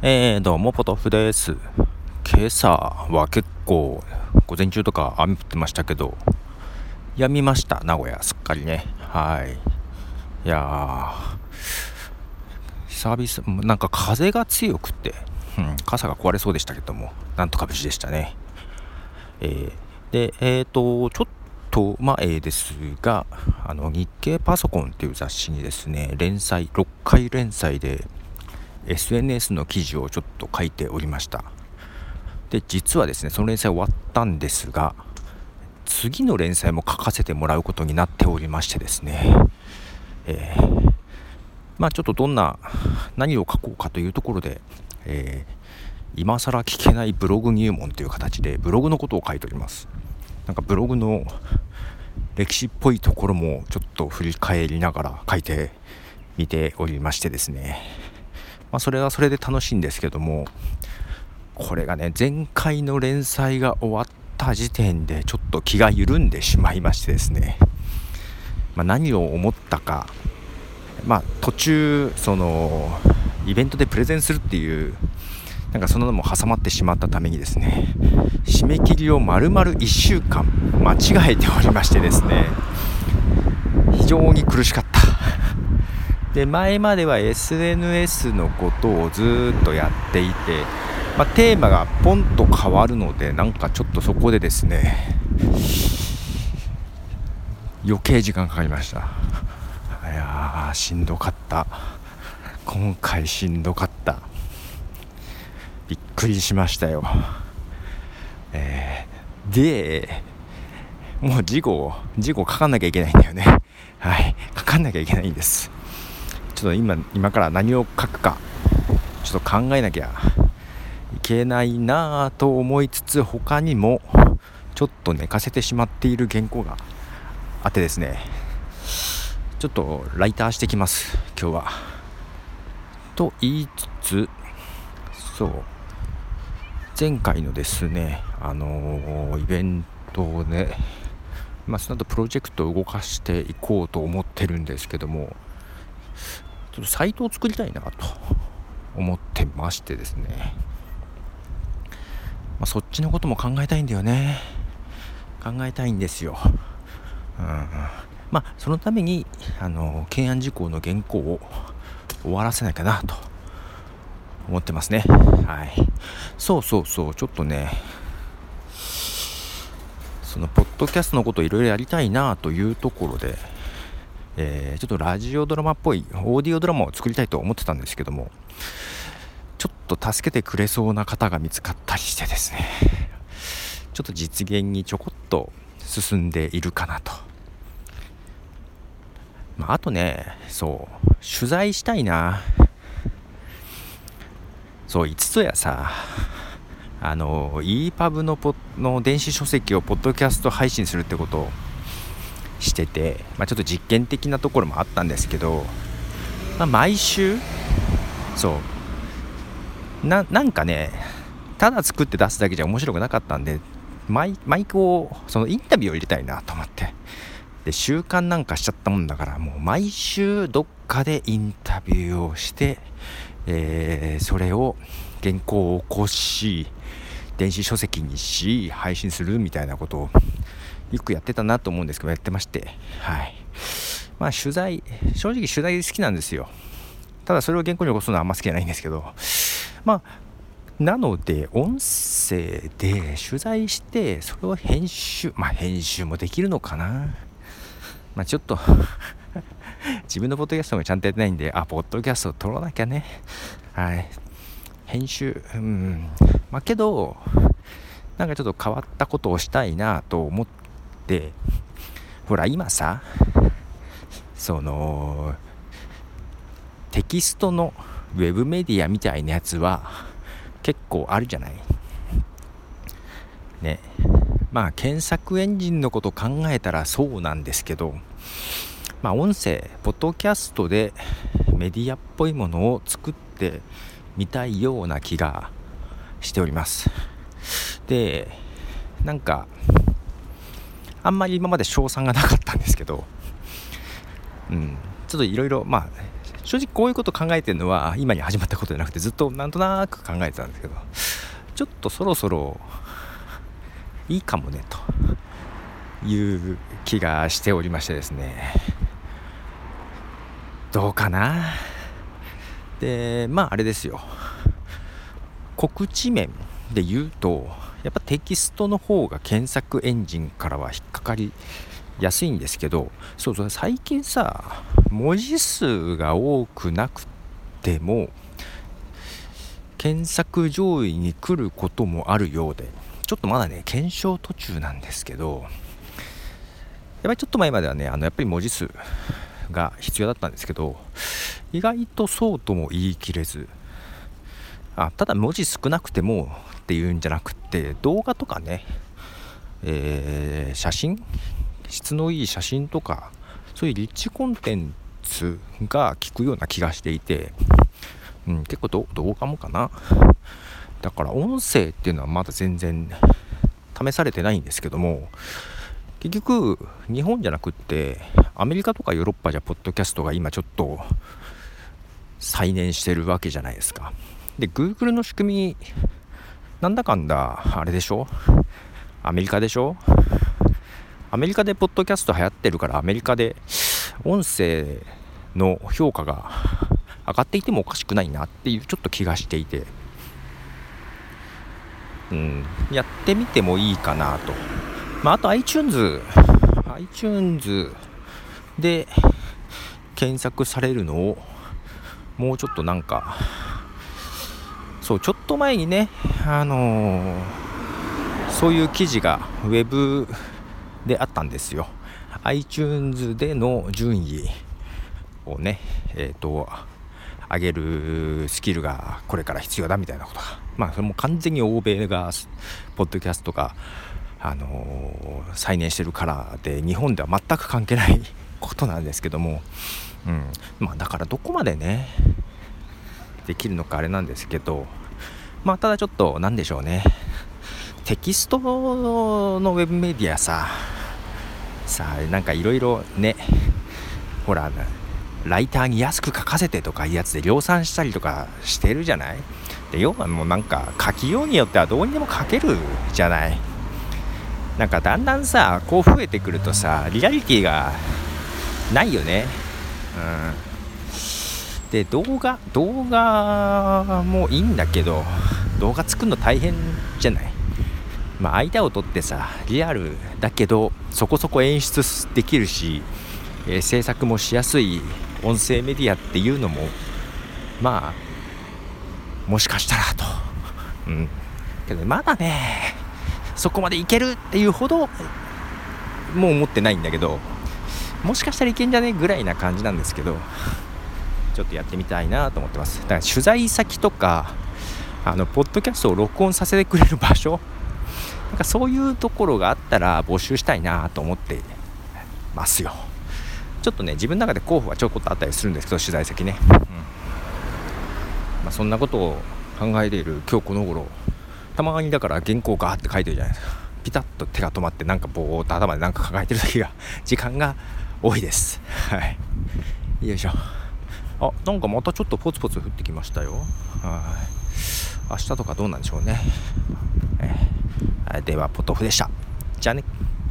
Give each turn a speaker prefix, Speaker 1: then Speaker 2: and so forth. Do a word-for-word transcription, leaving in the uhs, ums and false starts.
Speaker 1: えー、どうもポトフです。今朝は結構午前中とか雨降ってましたけど、止みました。名古屋すっかりね。はい。いやー、久々なんか風が強くて、うん、傘が壊れそうでしたけども、なんとか無事でしたね。えー、で、えーとちょっと前ですが、あの日経パソコンっていう雑誌にですね、連載ろっかい連載で エスエヌエス の記事をちょっと書いておりました。で、実はですね、その連載終わったんですが、次の連載も書かせてもらうことになっておりましてですね、えー、まあちょっとどんな何を書こうかというところで、えー、今更聞けないブログ入門という形でブログのことを書いております。なんかブログの歴史っぽいところもちょっと振り返りながら書いてみておりましてですね、まあそれはそれで楽しいんですけども、これがね、前回の連載が終わった時点でちょっと気が緩んでしまいましてですね、まあ、何を思ったか、まあ途中そのイベントでプレゼンするっていうなんかそののも挟まってしまったためにですね、締め切りを丸々いっしゅうかん間違えておりましてですね、非常に苦しかった。で、前までは エスエヌエス のことをずっとやっていて、まあ、テーマがポンと変わるので、なんかちょっとそこでですね、余計時間かかりました。いやー、しんどかった。今回しんどかった。びっくりしましたよ。えー、で、もう事後、事後書かなきゃいけないんだよね。はい、書かなきゃいけないんです。ちょっと今、今から何を書くか、ちょっと考えなきゃいけないなぁと思いつつ、他にもちょっと寝かせてしまっている原稿があってですね、ちょっとライターしてきます今日は。と言いつつ、そう前回のですね、あのー、イベントで、まあ、その後プロジェクトを動かしていこうと思ってるんですけども、ちょっとサイトを作りたいなと思ってましてですね、まあ、そっちのことも考えたいんだよね。考えたいんですよ。うん、まあそのためにあの懸案事項の原稿を終わらせなきゃなと思ってますね。はい。そうそうそう、ちょっとね、そのポッドキャストのことをいろいろやりたいなというところで、えー、ちょっとラジオドラマっぽいオーディオドラマを作りたいと思ってたんですけども、ちょっと助けてくれそうな方が見つかったりしてですね、ちょっと実現にちょこっと進んでいるかなと。まあ、あとね、そう取材したいな。そういつぞやさ、あの イーパブ の, ポの電子書籍をポッドキャスト配信するってことをしてて、まあ、ちょっと実験的なところもあったんですけど、まあ、毎週そうな, なんかね、ただ作って出すだけじゃ面白くなかったんで、毎毎こうそのインタビューを入れたいなと思って、で習慣なんかしちゃったもんだから、もう毎週どっかでインタビューをして、えー、それを原稿を起こし電子書籍にし配信するみたいなことをよくやってたなと思うんですけど、やってまして、はい。まあ取材、正直取材好きなんですよ。ただそれを原稿に起こすのはあんま好きじゃないんですけど、まあなので音声で取材してそれを編集、まあ編集もできるのかな。まあちょっと自分のポッドキャストもちゃんとやってないんで、あ、ポッドキャストを撮らなきゃね。はい。編集、うん。まあけど、なんかちょっと変わったことをしたいなと思って、ほら今さ、そのテキストのウェブメディアみたいなやつは結構あるじゃないね。まあ検索エンジンのこと考えたらそうなんですけど、まあ音声ポッドキャストでメディアっぽいものを作ってみたいような気がしております。で、なんかあんまり今まで賞賛がなかったんですけど、うん、ちょっといろいろまあ正直こういうこと考えてるのは今に始まったことじゃなくて、ずっとなんとなく考えてたんですけど、ちょっとそろそろいいかもねという気がしておりましてですね。どうかな。でまああれですよ、告知面で言うとやっぱテキストの方が検索エンジンからは引っかかりやすいんですけど、そうそう、最近さ文字数が多くなくても検索上位に来ることもあるようで、ちょっとまだね検証途中なんですけど、やっぱりちょっと前まではねあのやっぱり文字数が必要だったんですけど、意外とそうとも言い切れず、あただ文字少なくてもっていうんじゃなくて、動画とかね、えー、写真質のいい写真とかそういうリッチコンテンツが効くような気がしていて、うん、結構動画もかな。だから音声っていうのはまだ全然試されてないんですけども、結局日本じゃなくってアメリカとかヨーロッパじゃポッドキャストが今ちょっと再燃してるわけじゃないですか。で Google の仕組みなんだかんだあれでしょ、アメリカでしょ。アメリカでポッドキャスト流行ってるから、アメリカで音声の評価が上がっていてもおかしくないなっていうちょっと気がしていて、うん、やってみてもいいかなと。まあ、あと iTunes iTunes で検索されるのをもうちょっとなんか、そうちょっと前にね、あのー、そういう記事がウェブであったんですよ。 iTunes での順位をね、えーと上げるスキルがこれから必要だみたいなことが、まあそれも完全に欧米がポッドキャストがあのー、再燃してるからで、日本では全く関係ないことなんですけども、うんまあ、だからどこまでねできるのかあれなんですけど、まあただちょっとなんでしょうね、テキストのウェブメディアささあなんかいろいろね、ほらライターに安く書かせてとかいうやつで量産したりとかしてるじゃない。で要はもうなんか書きようによってはどうにでも書けるじゃない。なんかだんだんさこう増えてくるとさリアリティがないよね。うんで動画動画もいいんだけど、動画作るの大変じゃない。まあ間を取ってさリアルだけどそこそこ演出できるし、えー、制作もしやすい音声メディアっていうのもまあもしかしたらと、うんけどまだねそこまでいけるっていうほどもう思ってないんだけど、もしかしたらいけんじゃねぐらいな感じなんですけど、ちょっとやってみたいなと思ってます。だから取材先とかあのポッドキャストを録音させてくれる場所、なんかそういうところがあったら募集したいなと思ってますよ。ちょっとね自分の中で候補はちょこっとあったりするんですけど、取材先ね、うんまあ、そんなことを考えている今日この頃、たまにだから原稿ガーって書いてるじゃないですか。ピタッと手が止まってなんかぼーっと頭でなんか抱えてる時が時間が多いです。はいよいしょ。あなんかまたちょっとポツポツ降ってきましたよ。はい明日とかどうなんでしょうね。えー、ではポトフでした。じゃあね。